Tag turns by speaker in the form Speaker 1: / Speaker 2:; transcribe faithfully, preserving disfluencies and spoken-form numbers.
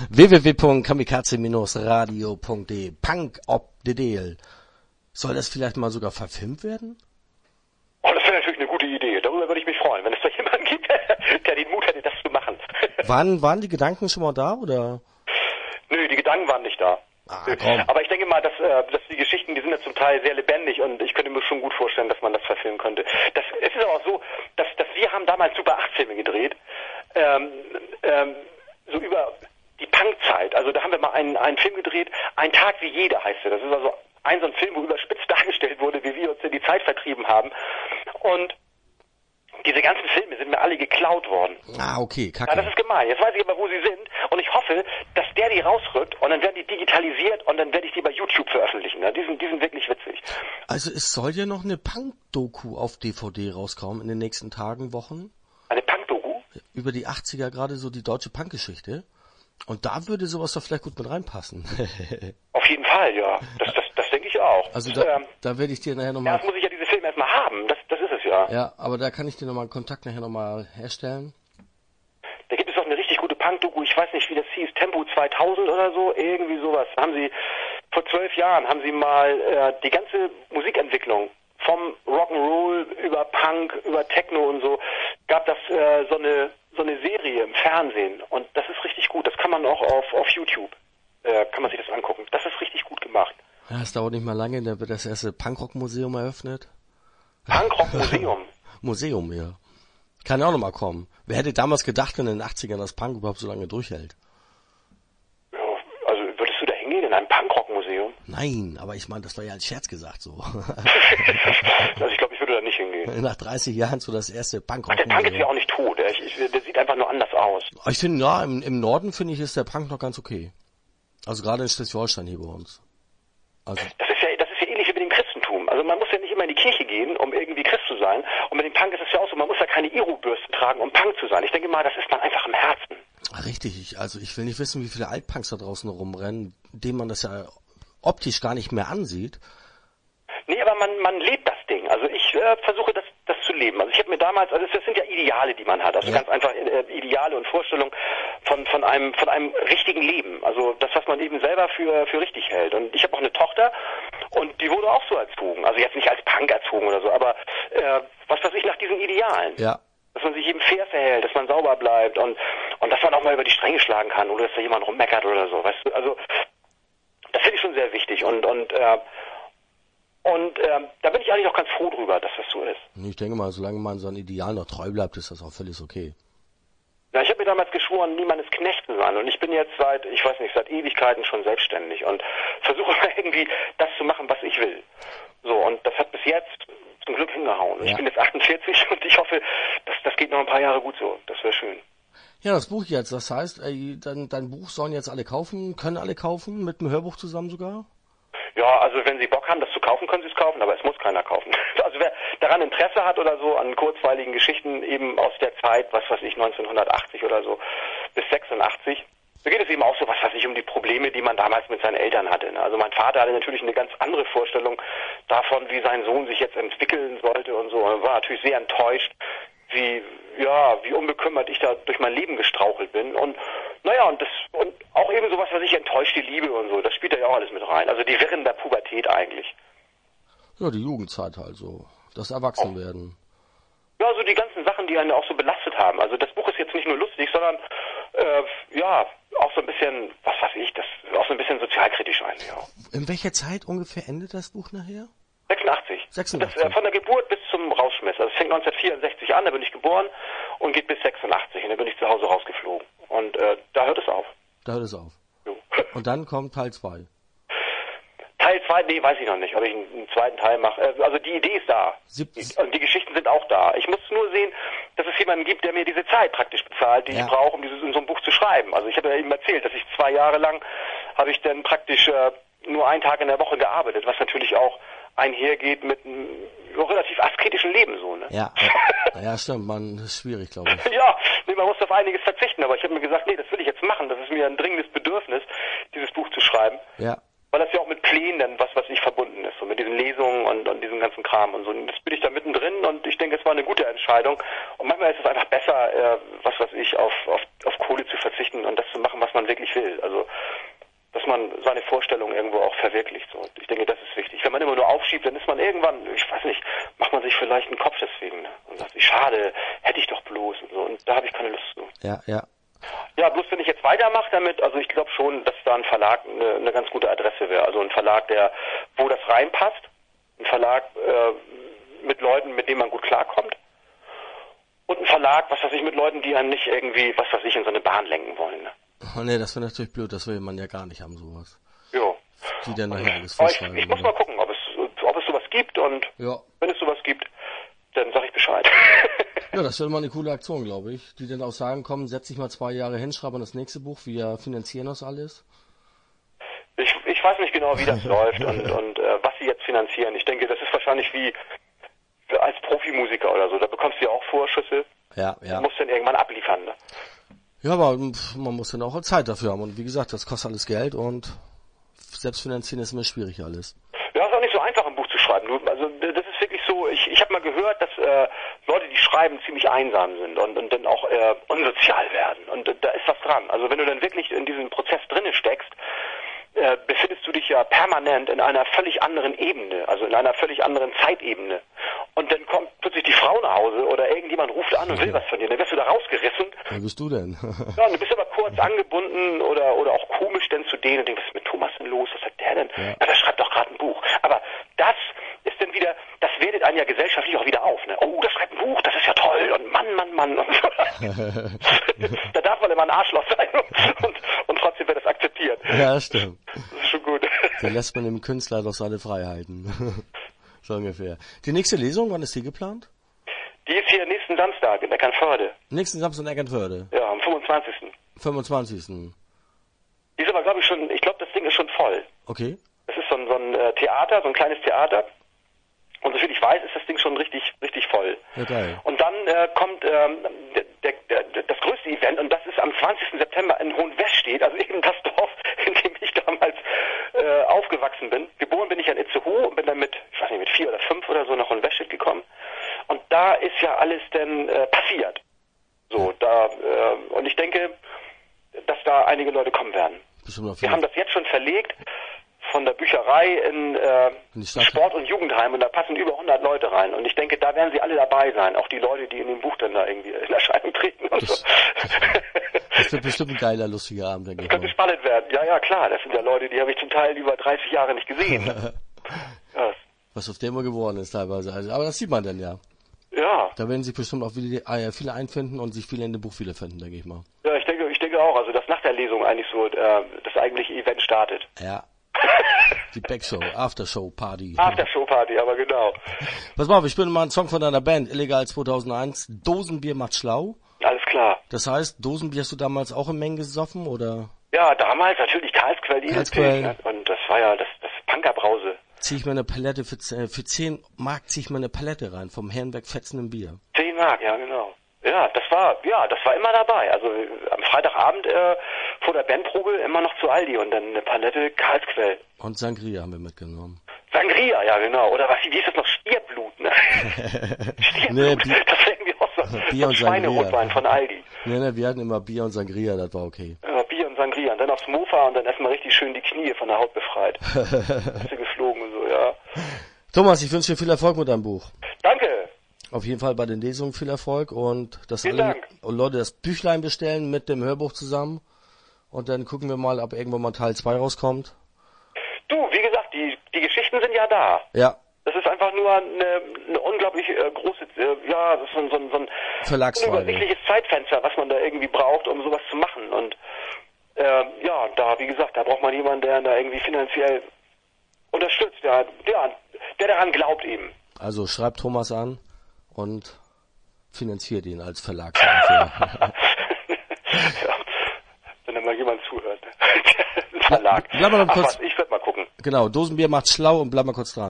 Speaker 1: w w w punkt kamikaze radio punkt de. Punk ob de Deel. Soll das vielleicht mal sogar verfilmt werden?
Speaker 2: Oh, das wäre natürlich eine gute Idee. Darüber würde ich mich freuen, wenn es da jemanden gibt, der den Mut hätte, das zu machen.
Speaker 1: Waren, waren die Gedanken schon mal da, oder?
Speaker 2: Nö, die Gedanken waren nicht da.
Speaker 1: Ah, komm.
Speaker 2: Aber ich denke mal, dass, äh, dass die Geschichten, die sind ja zum Teil sehr lebendig und ich könnte mir schon gut vorstellen, dass man das verfilmen könnte. Das, es ist aber auch so, dass, dass wir haben damals Super acht Filme gedreht, ähm, ähm, so über die Punkzeit. Also da haben wir mal einen, einen Film gedreht, Ein Tag wie jeder heißt er. Das ist also ein so ein Film, wo überspitzt dargestellt wurde, wie wir uns in die Zeit vertrieben haben. Und diese ganzen Filme sind mir alle geklaut worden.
Speaker 1: Ah, okay, kacke.
Speaker 2: Ja, das ist gemein. Jetzt weiß ich aber, wo sie sind und ich hoffe, dass der die rausrückt und dann werden die digitalisiert und dann werde ich die bei YouTube veröffentlichen. Ja, die sind, die sind wirklich witzig.
Speaker 1: Also es soll ja noch eine Punk-Doku auf D V D rauskommen in den nächsten Tagen, Wochen.
Speaker 2: Eine Punk-Doku?
Speaker 1: Über die achtziger, gerade so die deutsche Punk-Geschichte. Und da würde sowas doch vielleicht gut mit reinpassen.
Speaker 2: Auf jeden Fall, ja. Das, das, das denke ich auch.
Speaker 1: Also da,
Speaker 2: ähm,
Speaker 1: da werde ich dir nachher nochmal...
Speaker 2: Erst muss ich ja diese Filme erstmal haben. Das, das ist es ja.
Speaker 1: Ja, aber da kann ich dir nochmal einen Kontakt nachher nochmal herstellen.
Speaker 2: Da gibt es auch eine richtig gute Punk-Doku. Ich weiß nicht, wie das hieß. Tempo zweitausend oder so. Irgendwie sowas. Haben sie... Vor zwölf Jahren haben sie mal äh, die ganze Musikentwicklung vom Rock'n'Roll über Punk, über Techno und so, gab das äh, so eine so eine Serie im Fernsehen und das ist richtig gut. Das kann man auch auf auf YouTube, äh, kann man sich das angucken. Das ist richtig gut gemacht.
Speaker 1: Ja, es dauert nicht mal lange, da wird das erste Punkrock-Museum eröffnet.
Speaker 2: Punkrock-Museum?
Speaker 1: Museum, ja. Kann ja auch nochmal kommen. Wer hätte damals gedacht, in den achtzigern, dass Punk überhaupt so lange durchhält?
Speaker 2: Ja, also würdest du da hingehen, in ein Punkrock-Museum?
Speaker 1: Nein, aber ich meine, das war ja als Scherz gesagt so.
Speaker 2: Also ich glaube, ich würde da nicht hingehen.
Speaker 1: Nach dreißig Jahren so das erste Punkrock.
Speaker 2: Der Punk ist ja auch nicht tot. Der, ich, der sieht einfach nur anders aus.
Speaker 1: Ich finde, ja, im, im Norden finde ich, ist der Punk noch ganz okay. Also gerade in Schleswig-Holstein hier bei uns. Also
Speaker 2: das ist ja, das ist ja ähnlich wie mit dem Christentum. Also man muss ja nicht immer in die Kirche gehen, um irgendwie Christ zu sein. Und mit dem Punk ist es ja auch so, man muss ja keine Iro-Bürste tragen, um Punk zu sein. Ich denke mal, das ist man einfach im Herzen.
Speaker 1: Richtig, ich, also ich will nicht wissen, wie viele Altpunks da draußen rumrennen, denen man das ja optisch gar nicht mehr ansieht.
Speaker 2: Nee, aber man, man lebt das Ding. Also ich äh, versuche das, das zu leben. Also ich habe mir damals, also das sind ja Ideale, die man hat. Also ja. Ganz einfach äh, Ideale und Vorstellungen von, von einem, von einem richtigen Leben. Also das, was man eben selber für, für richtig hält. Und ich habe auch eine Tochter und die wurde auch so erzogen. Also jetzt nicht als Punk erzogen oder so, aber äh, was weiß ich, nach diesen Idealen.
Speaker 1: Ja.
Speaker 2: Dass man sich eben fair verhält, dass man sauber bleibt und, und dass man auch mal über die Stränge schlagen kann oder dass da jemand rummeckert oder so. Weißt du, also das finde ich schon sehr wichtig und, und, äh, und ähm, da bin ich eigentlich auch ganz froh drüber, dass das so ist.
Speaker 1: Ich denke mal, solange man so ein Ideal noch treu bleibt, ist das auch völlig okay.
Speaker 2: Ja, ich habe mir damals geschworen, niemandes Knecht zu sein und ich bin jetzt seit, ich weiß nicht, seit Ewigkeiten schon selbstständig und versuche irgendwie das zu machen, was ich will. So, und das hat bis jetzt zum Glück hingehauen. Ja. Ich bin jetzt achtundvierzig und ich hoffe, dass das geht noch ein paar Jahre gut so. Das wäre schön.
Speaker 1: Ja, das Buch jetzt, das heißt, ey, dein, dein Buch sollen jetzt alle kaufen, können alle kaufen, mit dem Hörbuch zusammen sogar?
Speaker 2: Ja, also wenn Sie Bock haben, das zu kaufen, können Sie es kaufen, aber es muss keiner kaufen. Also wer daran Interesse hat oder so, an kurzweiligen Geschichten eben aus der Zeit, was weiß ich, neunzehnhundertachtzig oder so, bis sechsundachtzig, so geht es eben auch so, was weiß ich, um die Probleme, die man damals mit seinen Eltern hatte. Also mein Vater hatte natürlich eine ganz andere Vorstellung davon, wie sein Sohn sich jetzt entwickeln sollte und so. Er war natürlich sehr enttäuscht, wie, ja, wie unbekümmert ich da durch mein Leben gestrauchelt bin. Und naja, und das, und auch eben sowas, was ich enttäuschte Liebe und so, das spielt da ja auch alles mit rein. Also die Wirren der Pubertät eigentlich.
Speaker 1: Ja, die Jugendzeit halt so. Das Erwachsenwerden.
Speaker 2: Ja, so die ganzen Sachen, die einen auch so belastet haben. Also das Buch ist jetzt nicht nur lustig, sondern äh, ja, auch so ein bisschen, was weiß ich, das auch so ein bisschen sozialkritisch eigentlich auch.
Speaker 1: In welcher Zeit ungefähr endet das Buch nachher?
Speaker 2: sechsundachtzig.
Speaker 1: sechsundachtzig.
Speaker 2: Das, äh, von der Geburt bis zum Rausschmiss. Also es fängt neunzehnhundertvierundsechzig an, da bin ich geboren und geht bis sechsundachtzig und dann bin ich zu Hause rausgeflogen. Und äh, da hört es auf.
Speaker 1: Da hört es auf.
Speaker 2: Jo.
Speaker 1: Und dann kommt Teil zwei.
Speaker 2: Teil zwei, nee, weiß ich noch nicht, ob ich einen, einen zweiten Teil mache. Also die Idee ist da.
Speaker 1: Siebz-
Speaker 2: Und die Geschichten sind auch da. Ich muss nur sehen, dass es jemanden gibt, der mir diese Zeit praktisch bezahlt, die
Speaker 1: Ja.
Speaker 2: ich brauche, um dieses in so ein Buch zu schreiben. Also ich habe ja eben erzählt, dass ich zwei Jahre lang habe ich dann praktisch äh, nur einen Tag in der Woche gearbeitet, was natürlich auch einhergeht mit einem relativ asketischen Leben so, ne?
Speaker 1: Ja, ja, stimmt, man, das ist schwierig, glaube ich.
Speaker 2: Ja, nee, man muss auf einiges verzichten, aber ich habe mir gesagt, nee, das will ich jetzt machen, das ist mir ein dringendes Bedürfnis, dieses Buch zu schreiben.
Speaker 1: Ja.
Speaker 2: Weil das ja auch mit Plänen dann was, was ich verbunden ist, so mit diesen Lesungen und, und diesem ganzen Kram und so. Und das bin ich da mittendrin und ich denke, es war eine gute Entscheidung. Und manchmal ist es einfach besser, äh, was weiß ich, auf, auf, auf Kohle zu verzichten und das zu machen, was man wirklich will. Also, dass man seine Vorstellungen irgendwo auch verwirklicht. So. Ich denke, das ist wichtig. Wenn man immer nur aufschiebt, dann ist man irgendwann, ich weiß nicht, macht man sich vielleicht einen Kopf deswegen. Ne? Und sagt, schade, hätte ich doch bloß und so. Und da habe ich keine Lust zu.
Speaker 1: Ja, ja.
Speaker 2: Ja, bloß wenn ich jetzt weitermache damit, also ich glaube schon, dass da ein Verlag eine, eine ganz gute Adresse wäre. Also ein Verlag, der, wo das reinpasst. Ein Verlag äh, mit Leuten, mit denen man gut klarkommt. Und ein Verlag, was weiß ich, mit Leuten, die einen nicht irgendwie, was weiß ich, in so eine Bahn lenken wollen. Ne?
Speaker 1: Oh nee, das wäre natürlich blöd, das will man ja gar nicht haben, sowas.
Speaker 2: Jo.
Speaker 1: Die dann nachher alles
Speaker 2: Aber ich,
Speaker 1: festschreiben.
Speaker 2: ich muss mal gucken, ob es, ob es sowas gibt und
Speaker 1: ja.
Speaker 2: wenn es sowas gibt, dann sag ich Bescheid.
Speaker 1: Ja, das wäre mal eine coole Aktion, glaube ich. Die dann auch sagen, komm, setz dich mal zwei Jahre hin, schreib mal das nächste Buch, wir finanzieren das alles.
Speaker 2: Ich, ich weiß nicht genau, wie das läuft und, und äh, was sie jetzt finanzieren. Ich denke, das ist wahrscheinlich wie als Profimusiker oder so. Da bekommst du ja auch Vorschüsse.
Speaker 1: Ja, ja.
Speaker 2: Du musst dann irgendwann abliefern, ne?
Speaker 1: Ja, aber man muss dann auch Zeit dafür haben. Und wie gesagt, das kostet alles Geld und selbst finanzieren ist immer schwierig alles.
Speaker 2: Ja, ist auch nicht so einfach, ein Buch zu schreiben. Also das ist wirklich so, ich, ich habe mal gehört, dass äh, Leute, die schreiben, ziemlich einsam sind und, und dann auch äh, unsozial werden. Und äh, da ist was dran. Also wenn du dann wirklich in diesem Prozess drinne steckst, äh, befindest du dich ja permanent in einer völlig anderen Ebene, also in einer völlig anderen Zeitebene. Und dann kommt plötzlich die Frau nach Hause oder irgendjemand ruft an und will was von dir. Dann wirst du da rausgerissen.
Speaker 1: Wer bist du denn?
Speaker 2: Ja, und du bist aber kurz angebunden oder oder auch komisch denn zu denen und denkst, was ist mit Thomas denn los? Was hat der denn?
Speaker 1: Ja,
Speaker 2: ja der schreibt doch gerade ein Buch. Aber das ist dann wieder, das wertet einen ja gesellschaftlich auch wieder auf. Ne? Oh, der schreibt ein Buch, das ist ja toll. Und Mann, Mann, Mann. Und da darf man immer ein Arschloch sein und, und, und trotzdem wird das akzeptiert.
Speaker 1: Ja, stimmt.
Speaker 2: Das ist schon gut.
Speaker 1: Da lässt man dem Künstler doch seine Freiheiten. So ungefähr. Die nächste Lesung, wann ist die geplant?
Speaker 2: Die ist hier nächsten Samstag in Eckernförde.
Speaker 1: Nächsten Samstag in Eckernförde?
Speaker 2: Ja, am fünfundzwanzigsten
Speaker 1: fünfundzwanzigsten
Speaker 2: Die ist aber, glaube ich, schon, ich glaube, das Ding ist schon voll.
Speaker 1: Okay.
Speaker 2: Es ist so ein, so ein äh, Theater, so ein kleines Theater. Und soviel ich weiß, ist das Ding schon richtig, richtig voll.
Speaker 1: Ja, geil.
Speaker 2: Und dann äh, kommt ähm, der, der, der, das größte Event und das ist am zwanzigsten September in Hohenwestedt, also eben das Dorf, in dem ich damals äh, aufgewachsen bin. Geboren bin ich in Itzehoe und bin dann mit, ich weiß nicht, mit vier oder fünf oder so nach Hohenwestedt gekommen. Und da ist ja alles dann äh, passiert. So, da, äh, und ich denke, dass da einige Leute kommen werden. Wir haben das jetzt schon verlegt von der Bücherei in, äh, in Sport- und Jugendheim und da passen über hundert Leute rein. Und ich denke, da werden sie alle dabei sein. Auch die Leute, die in dem Buch dann da irgendwie in Erscheinung treten und
Speaker 1: das,
Speaker 2: so.
Speaker 1: Das wird bestimmt ein geiler, lustiger Abend, denke ich.
Speaker 2: Das könnte spannend werden. Ja, ja, klar. Das sind ja Leute, die habe ich zum Teil über dreißig Jahre nicht gesehen. Ja.
Speaker 1: Was auf dem geworden ist teilweise. Also, aber das sieht man dann ja.
Speaker 2: Ja.
Speaker 1: Da werden sich bestimmt auch viele, äh, viele einfinden und sich viele in dem Buch wiederfinden, denke ich mal.
Speaker 2: Ja, ich denke, ich denke auch. Also, dass nach der Lesung eigentlich so äh, das eigentliche Event startet.
Speaker 1: Ja. Die Backshow, Aftershow-Party.
Speaker 2: Aftershow-Party, aber genau.
Speaker 1: Pass mal auf, ich spiele mal einen Song von deiner Band, Illegal zweitausendeins. Dosenbier macht schlau.
Speaker 2: Alles klar.
Speaker 1: Das heißt, Dosenbier hast du damals auch in Mengen gesoffen, oder?
Speaker 2: Ja, damals natürlich Karlsquell,
Speaker 1: Karlsquell.
Speaker 2: Ne? Und das war ja das, das Punkerbrause.
Speaker 1: Zieh ich mir eine Palette für, für zehn Mark zieh ich mir eine Palette rein vom Herrenberg fetzenden Bier.
Speaker 2: zehn Mark, ja genau. Ja, das war, ja, das war immer dabei. Also am Freitagabend äh, vor der Bandprobe immer noch zu Aldi und dann eine Palette Karlsquell.
Speaker 1: Und Sangria haben wir mitgenommen.
Speaker 2: Sangria, ja genau. Oder was, wie ist das noch? Stierblut, ne? Stierblut,
Speaker 1: nee, Bier,
Speaker 2: das ist irgendwie auch so,
Speaker 1: Bier
Speaker 2: so
Speaker 1: und
Speaker 2: Schweinerotwein von Aldi.
Speaker 1: Nee, nee, wir hatten immer Bier und Sangria, das war okay.
Speaker 2: Ja, Bier und Sangria und dann aufs Mofa und dann erstmal richtig schön die Knie von der Haut befreit. Bist du geflogen und so, ja.
Speaker 1: Thomas, ich wünsche dir viel Erfolg mit deinem Buch.
Speaker 2: Danke.
Speaker 1: Auf jeden Fall bei den Lesungen viel Erfolg und dass
Speaker 2: Vielen
Speaker 1: alle
Speaker 2: Dank.
Speaker 1: Leute das Büchlein bestellen mit dem Hörbuch zusammen und dann gucken wir mal, ob irgendwann mal Teil zwei rauskommt.
Speaker 2: Du, wie gesagt, die, die Geschichten sind ja da.
Speaker 1: Ja.
Speaker 2: Das ist einfach nur eine, eine unglaublich äh, große, äh, ja, das ist so, ein- so, ein- so ein
Speaker 1: Verlagsfrage.
Speaker 2: unübersichtliches Zeitfenster, was man da irgendwie braucht, um sowas zu machen. Und äh, ja, da, wie gesagt, da braucht man jemanden, der da irgendwie finanziell unterstützt, der, der, der daran glaubt eben.
Speaker 1: Also schreibt Thomas an und finanziert ihn als Verlagsautor.
Speaker 2: Ja, wenn da mal jemand zuhört. Ein Verlag.
Speaker 1: Bleib mal noch
Speaker 2: Ach
Speaker 1: kurz-
Speaker 2: was, ich werde mal gucken.
Speaker 1: Genau, Dosenbier macht schlau und bleib mal kurz dran.